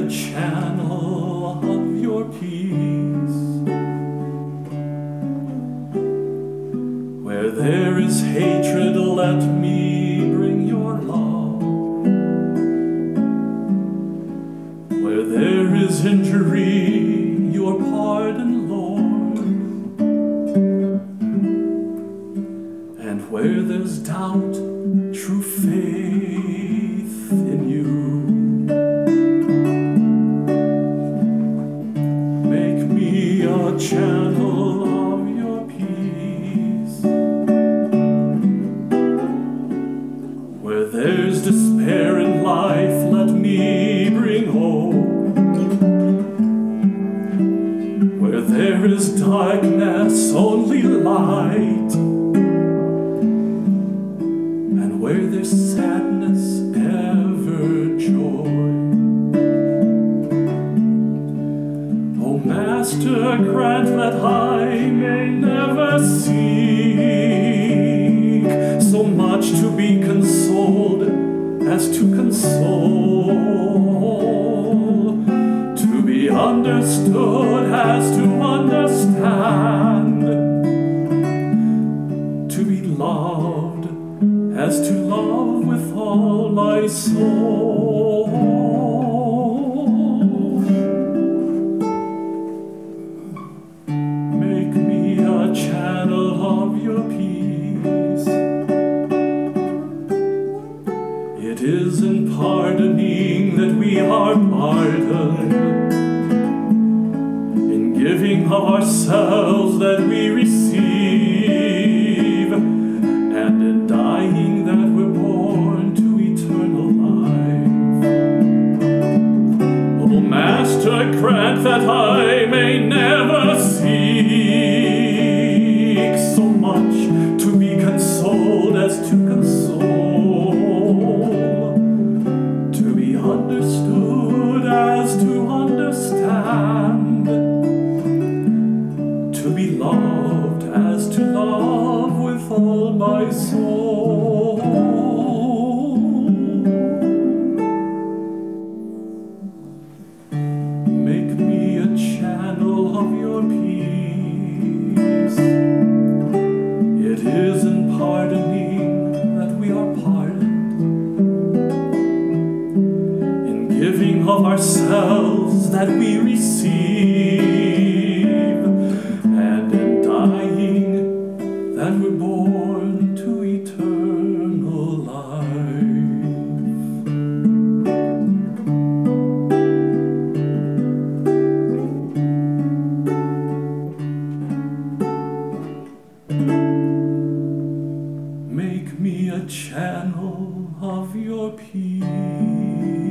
a channel of your peace. Where there is hatred, let me bring your love. Where there is injury, your pardon, Lord. And where there's doubt, true faith in you. Make me a channel of your peace. Where there's despair in life, let me bring hope. Where there is darkness, only light. And where there's sadness, ever joy. O Master, grant that I may never seek so much to be consoled as to console, to be understood as to understand, to be loved as to love with all my soul. Make me a channel of your peace. It is in pardoning that we are pardoned, in giving of ourselves that we receive, and in dying that we're born to eternal life. O Master, grant that I may never seek so much to be consoled as to console, to be understood as to understand, to be loved as to love with all my soul. Make me a channel of your peace. It is in pardoning that we are pardoned, in giving of ourselves that we receive, and in dying that we're born to eternal life. Make me a channel of your peace.